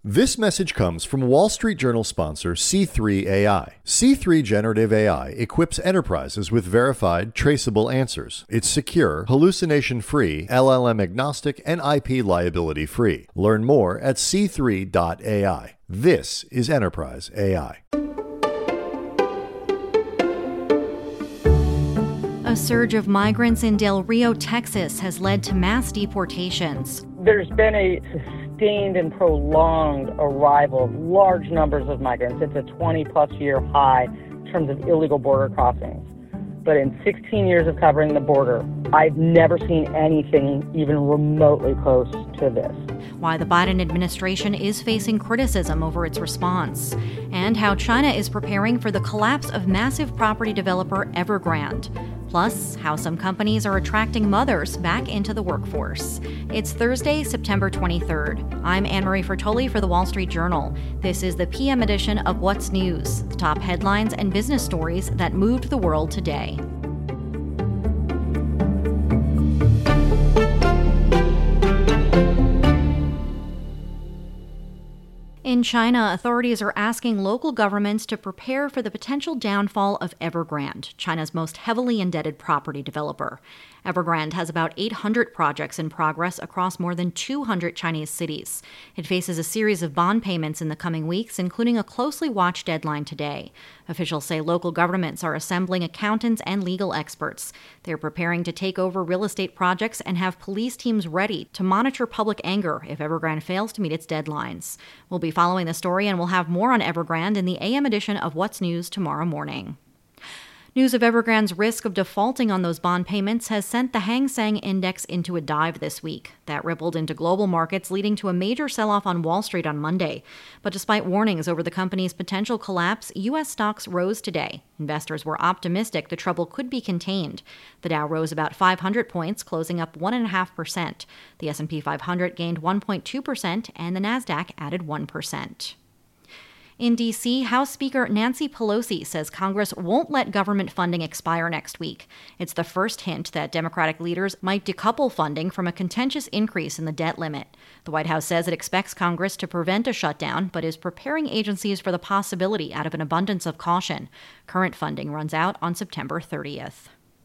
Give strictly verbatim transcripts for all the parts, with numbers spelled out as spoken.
This message comes from Wall Street Journal sponsor C three A I. C three Generative A I equips enterprises with verified, traceable answers. It's secure, hallucination-free, L L M-agnostic, and I P liability-free. Learn more at c three dot a i. This is Enterprise A I. A surge of migrants in Del Rio, Texas, has led to mass deportations. There's been a sustained and prolonged arrival of large numbers of migrants. It's a twenty-plus year high in terms of illegal border crossings. But in sixteen years of covering the border, I've never seen anything even remotely close to this. Why the Biden administration is facing criticism over its response, and how China is preparing for the collapse of massive property developer Evergrande. Plus, how some companies are attracting mothers back into the workforce. It's Thursday, September twenty-third. I'm Anne-Marie Fertoli for The Wall Street Journal. This is the P M edition of What's News, the top headlines and business stories that moved the world today. In China, authorities are asking local governments to prepare for the potential downfall of Evergrande, China's most heavily indebted property developer. Evergrande has about eight hundred projects in progress across more than two hundred Chinese cities. It faces a series of bond payments in the coming weeks, including a closely watched deadline today. Officials say local governments are assembling accountants and legal experts. They're preparing to take over real estate projects and have police teams ready to monitor public anger if Evergrande fails to meet its deadlines. We'll be following the story, and we'll have more on Evergrande in the A M edition of What's News tomorrow morning. News of Evergrande's risk of defaulting on those bond payments has sent the Hang Seng Index into a dive this week. That rippled into global markets, leading to a major sell-off on Wall Street on Monday. But despite warnings over the company's potential collapse, U S stocks rose today. Investors were optimistic the trouble could be contained. The Dow rose about five hundred points, closing up one point five percent. The S and P five hundred gained one point two percent, and the Nasdaq added one percent. In D C, House Speaker Nancy Pelosi says Congress won't let government funding expire next week. It's the first hint that Democratic leaders might decouple funding from a contentious increase in the debt limit. The White House says it expects Congress to prevent a shutdown, but is preparing agencies for the possibility out of an abundance of caution. Current funding runs out on September thirtieth.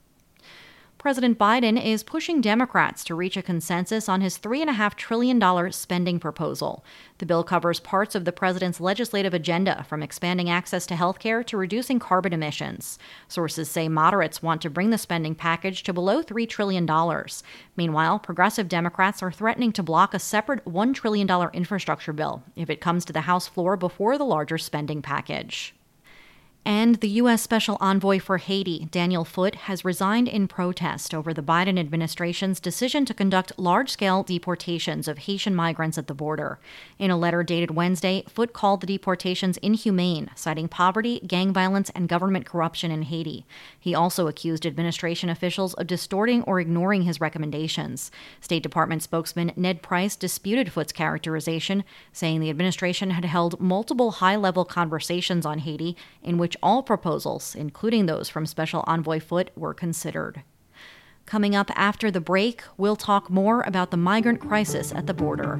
President Biden is pushing Democrats to reach a consensus on his three point five trillion dollars spending proposal. The bill covers parts of the president's legislative agenda, from expanding access to health care to reducing carbon emissions. Sources say moderates want to bring the spending package to below three trillion dollars. Meanwhile, progressive Democrats are threatening to block a separate one trillion dollars infrastructure bill if it comes to the House floor before the larger spending package. And the U S Special Envoy for Haiti, Daniel Foote, has resigned in protest over the Biden administration's decision to conduct large-scale deportations of Haitian migrants at the border. In a letter dated Wednesday, Foote called the deportations inhumane, citing poverty, gang violence, and government corruption in Haiti. He also accused administration officials of distorting or ignoring his recommendations. State Department spokesman Ned Price disputed Foote's characterization, saying the administration had held multiple high-level conversations on Haiti in which all proposals, including those from Special Envoy Foote, were considered. Coming up after the break, we'll talk more about the migrant crisis at the border.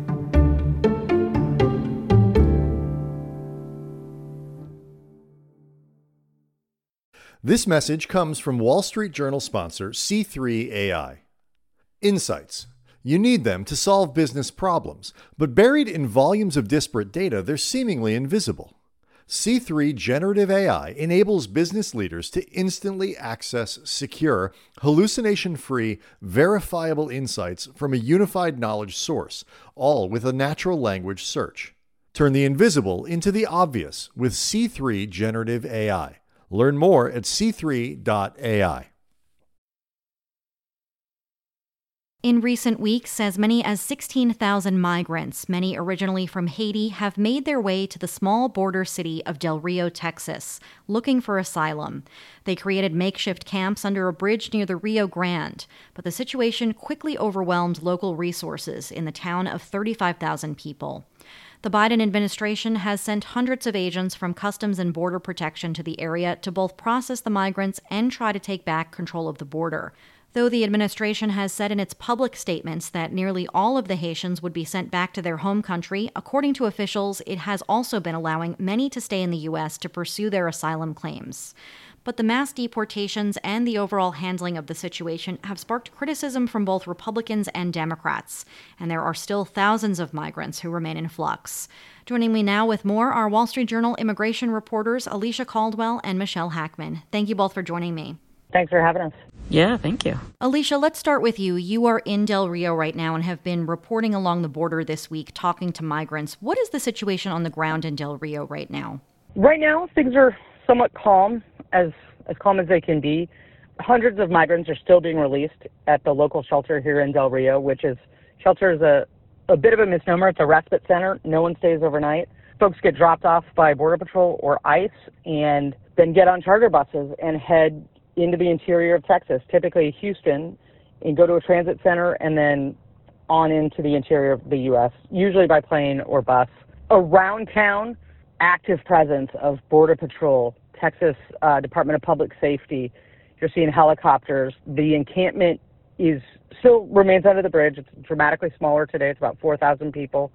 This message comes from Wall Street Journal sponsor C three A I. Insights. You need them to solve business problems, but buried in volumes of disparate data, they're seemingly invisible. C three Generative A I enables business leaders to instantly access secure, hallucination-free, verifiable insights from a unified knowledge source, all with a natural language search. Turn the invisible into the obvious with C three Generative A I. Learn more at c three dot a i. In recent weeks, as many as sixteen thousand migrants, many originally from Haiti, have made their way to the small border city of Del Rio, Texas, looking for asylum. They created makeshift camps under a bridge near the Rio Grande, but the situation quickly overwhelmed local resources in the town of thirty-five thousand people. The Biden administration has sent hundreds of agents from Customs and Border Protection to the area to both process the migrants and try to take back control of the border. Though the administration has said in its public statements that nearly all of the Haitians would be sent back to their home country, according to officials, it has also been allowing many to stay in the U S to pursue their asylum claims. But the mass deportations and the overall handling of the situation have sparked criticism from both Republicans and Democrats, and there are still thousands of migrants who remain in flux. Joining me now with more are Wall Street Journal immigration reporters Alicia Caldwell and Michelle Hackman. Thank you both for joining me. Thanks for having us. Yeah, thank you. Alicia, let's start with you. You are in Del Rio right now and have been reporting along the border this week, talking to migrants. What is the situation on the ground in Del Rio right now? Right now, things are somewhat calm, as as calm as they can be. Hundreds of migrants are still being released at the local shelter here in Del Rio, which is, shelter is a, a bit of a misnomer. It's a respite center. No one stays overnight. Folks get dropped off by Border Patrol or ICE and then get on charter buses and head into the interior of Texas, typically Houston, and go to a transit center and then on into the interior of the U S, usually by plane or bus. Around town, active presence of Border Patrol, Texas uh, Department of Public Safety. You're seeing helicopters. The encampment is still remains under the bridge. It's dramatically smaller today. It's about four thousand people.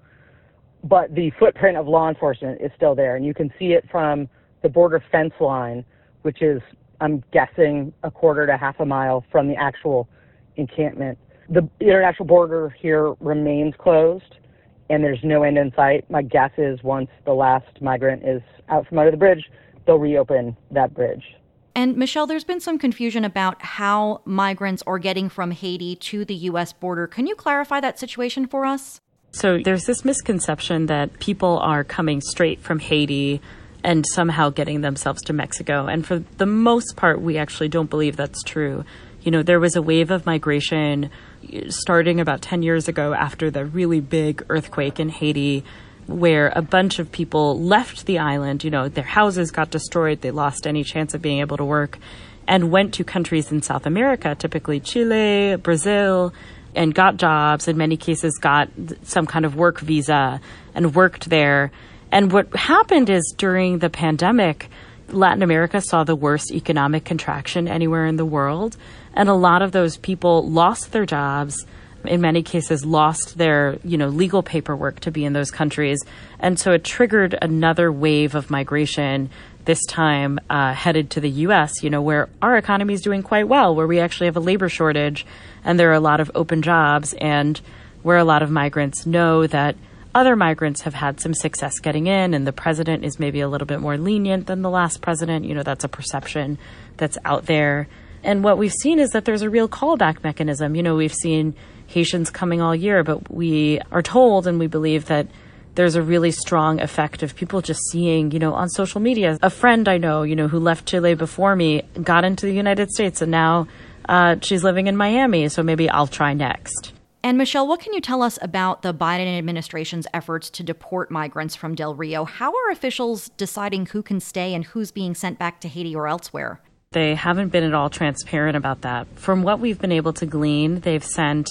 But the footprint of law enforcement is still there, and you can see it from the border fence line, which is, I'm guessing, a quarter to half a mile from the actual encampment. The international border here remains closed, and there's no end in sight. My guess is once the last migrant is out from under the bridge, they'll reopen that bridge. And Michelle, there's been some confusion about how migrants are getting from Haiti to the U S border. Can you clarify that situation for us? So there's this misconception that people are coming straight from Haiti and somehow getting themselves to Mexico. And for the most part, we actually don't believe that's true. You know, there was a wave of migration starting about ten years ago after the really big earthquake in Haiti, where a bunch of people left the island. You know, their houses got destroyed, they lost any chance of being able to work, and went to countries in South America, typically Chile, Brazil, and got jobs, in many cases got some kind of work visa and worked there. And what happened is during the pandemic, Latin America saw the worst economic contraction anywhere in the world. And a lot of those people lost their jobs, in many cases lost their, you know, legal paperwork to be in those countries. And so it triggered another wave of migration, this time uh, headed to the U S, you know, where our economy is doing quite well, where we actually have a labor shortage and there are a lot of open jobs, and where a lot of migrants know that other migrants have had some success getting in, and the president is maybe a little bit more lenient than the last president. You know, that's a perception that's out there. And what we've seen is that there's a real callback mechanism. You know, we've seen Haitians coming all year, but we are told and we believe that there's a really strong effect of people just seeing, you know, on social media. A friend I know, you know, who left Chile before me, got into the United States, and now uh, she's living in Miami, so maybe I'll try next. And Michelle, what can you tell us about the Biden administration's efforts to deport migrants from Del Rio? How are officials deciding who can stay and who's being sent back to Haiti or elsewhere? They haven't been at all transparent about that. From what we've been able to glean, they've sent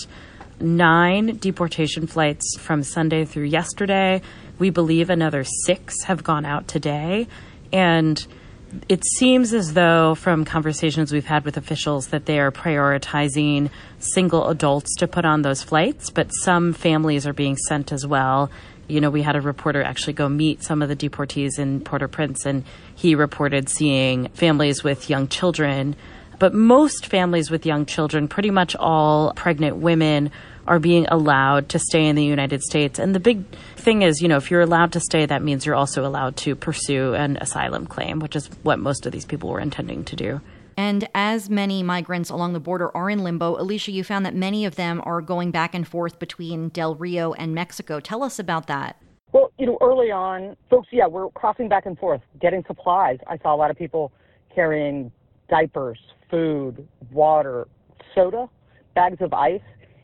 nine deportation flights from Sunday through yesterday. We believe another six have gone out today. And it seems as though, from conversations we've had with officials, that they are prioritizing single adults to put on those flights, but some families are being sent as well. You know, we had a reporter actually go meet some of the deportees in Port-au-Prince, and he reported seeing families with young children. But most families with young children, pretty much all pregnant women, are being allowed to stay in the United States. And the big thing is, you know, if you're allowed to stay, that means you're also allowed to pursue an asylum claim, which is what most of these people were intending to do. And as many migrants along the border are in limbo, Alicia, you found that many of them are going back and forth between Del Rio and Mexico. Tell us about that. Well, you know, early on, folks, yeah, we're crossing back and forth, getting supplies. I saw a lot of people carrying diapers, food, water, soda, bags of ice.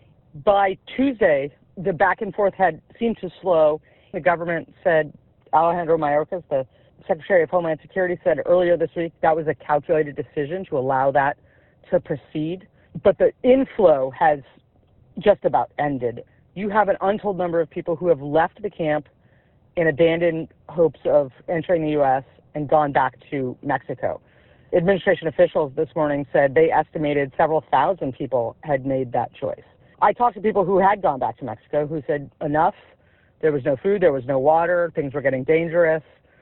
By Tuesday, the back and forth had seemed to slow. The government said, Alejandro Mayorkas, the Secretary of Homeland Security, said earlier this week that was a calculated decision to allow that to proceed. But the inflow has just about ended. You have an untold number of people who have left the camp in abandoned hopes of entering the U S and gone back to Mexico. Administration officials this morning said they estimated several thousand people had made that choice. I talked to people who had gone back to Mexico who said, enough, there was no food, there was no water, things were getting dangerous.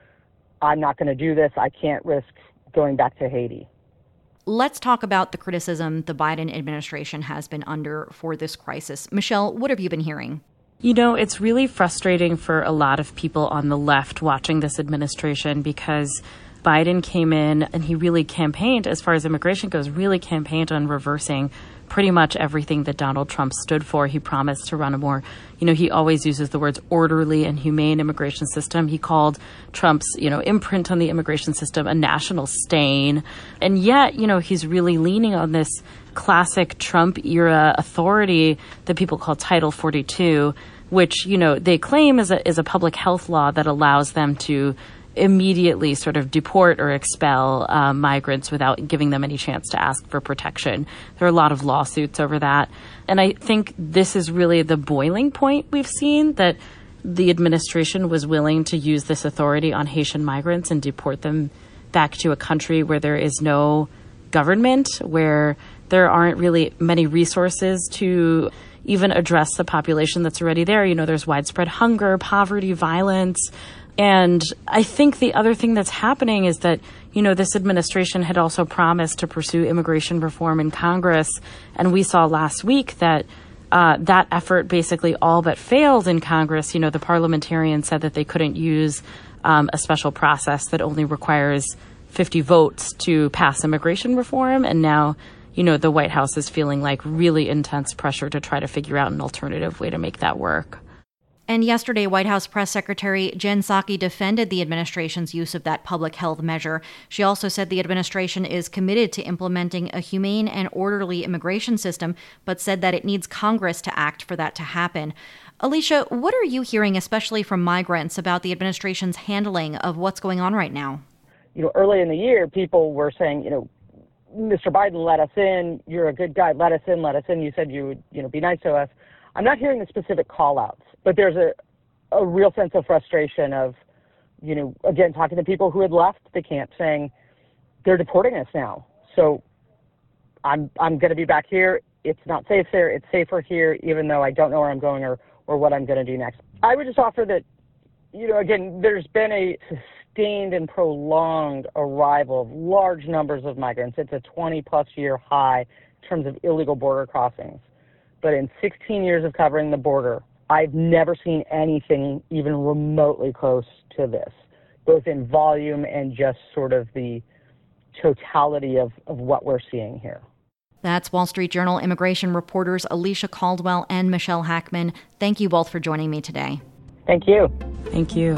I'm not going to do this. I can't risk going back to Haiti. Let's talk about the criticism the Biden administration has been under for this crisis. Michelle, what have you been hearing? You know, it's really frustrating for a lot of people on the left watching this administration because Biden came in and he really campaigned, as far as immigration goes, really campaigned on reversing pretty much everything that Donald Trump stood for. He promised to run a more, you know, he always uses the words orderly and humane immigration system. He called Trump's, you know, imprint on the immigration system a national stain. And yet, you know, he's really leaning on this classic Trump era authority that people call Title forty-two, which, you know, they claim is a, is a public health law that allows them to immediately sort of deport or expel uh, migrants without giving them any chance to ask for protection. There are a lot of lawsuits over that. And I think this is really the boiling point we've seen, that the administration was willing to use this authority on Haitian migrants and deport them back to a country where there is no government, where there aren't really many resources to even address the population that's already there. You know, there's widespread hunger, poverty, violence. And I think the other thing that's happening is that, you know, this administration had also promised to pursue immigration reform in Congress. And we saw last week that uh, that effort basically all but failed in Congress. You know, the parliamentarians said that they couldn't use um, a special process that only requires fifty votes to pass immigration reform. And now, you know, the White House is feeling like really intense pressure to try to figure out an alternative way to make that work. And yesterday, White House Press Secretary Jen Psaki defended the administration's use of that public health measure. She also said the administration is committed to implementing a humane and orderly immigration system, but said that it needs Congress to act for that to happen. Alicia, what are you hearing, especially from migrants, about the administration's handling of what's going on right now? You know, early in the year, people were saying, you know, Mister Biden, let us in. You're a good guy. Let us in. Let us in. You said you would, you know, be nice to us. I'm not hearing the specific call-outs, but there's a, a real sense of frustration of, you know, again, talking to people who had left the camp saying, they're deporting us now. So I'm I'm going to be back here. It's not safe there. It's safer here, even though I don't know where I'm going or, or what I'm going to do next. I would just offer that, you know, again, there's been a sustained and prolonged arrival of large numbers of migrants. It's a twenty-plus year high in terms of illegal border crossings. But in sixteen years of covering the border, I've never seen anything even remotely close to this, both in volume and just sort of the totality of, of what we're seeing here. That's Wall Street Journal immigration reporters Alicia Caldwell and Michelle Hackman. Thank you both for joining me today. Thank you. Thank you.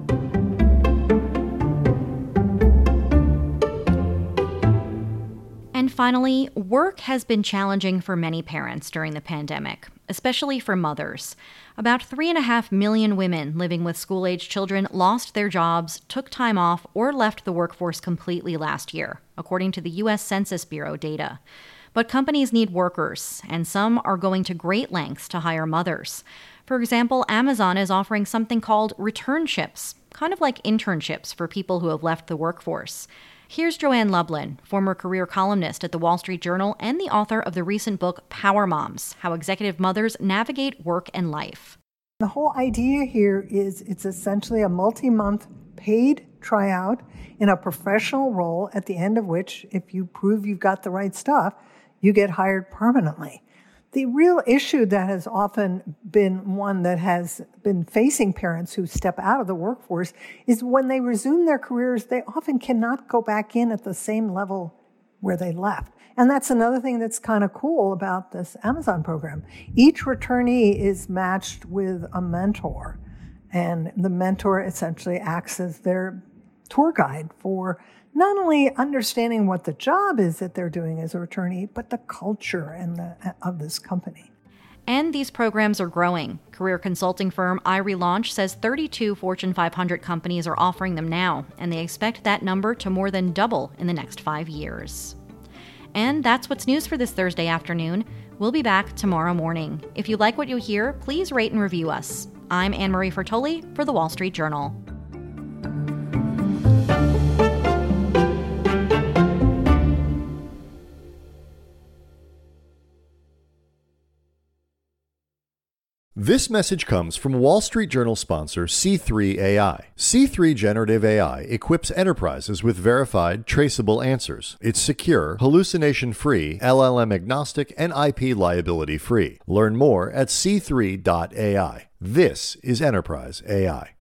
And finally, work has been challenging for many parents during the pandemic, especially for mothers. About three and a half million women living with school-age children lost their jobs, took time off, or left the workforce completely last year, according to the U S Census Bureau data. But companies need workers, and some are going to great lengths to hire mothers. For example, Amazon is offering something called returnships, kind of like internships for people who have left the workforce. Here's Joanne Lublin, former career columnist at the Wall Street Journal and the author of the recent book Power Moms: How Executive Mothers Navigate Work and Life. The whole idea here is it's essentially a multi-month paid tryout in a professional role, at the end of which, if you prove you've got the right stuff, you get hired permanently. The real issue that has often been one that has been facing parents who step out of the workforce is when they resume their careers, they often cannot go back in at the same level where they left. And that's another thing that's kind of cool about this Amazon program. Each returnee is matched with a mentor, and the mentor essentially acts as their tour guide for not only understanding what the job is that they're doing as a returnee, but the culture and the, of this company. And these programs are growing. Career consulting firm iRelaunch says thirty-two Fortune five hundred companies are offering them now, and they expect that number to more than double in the next five years. And that's what's news for this Thursday afternoon. We'll be back tomorrow morning. If you like what you hear, please rate and review us. I'm Anne-Marie Fertoli for The Wall Street Journal. This message comes from Wall Street Journal sponsor C three A I. C three Generative A I equips enterprises with verified, traceable answers. It's secure, hallucination-free, L L M-agnostic, and I P liability-free. Learn more at c three dot A I. This is Enterprise A I.